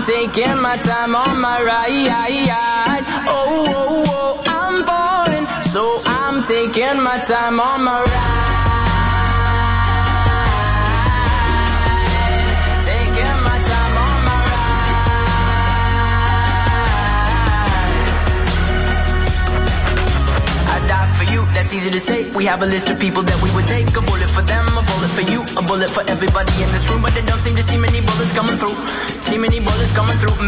taking my time on my ride. Oh, oh, oh, I'm falling, so I'm taking my time on my ride. Taking my time on my ride. I die for you, that's easy to say. We have a list of people that we would take. A bullet for them, a bullet for you, a bullet for everybody in this room. But they don't seem to see many bullets coming through. See many bullets coming through.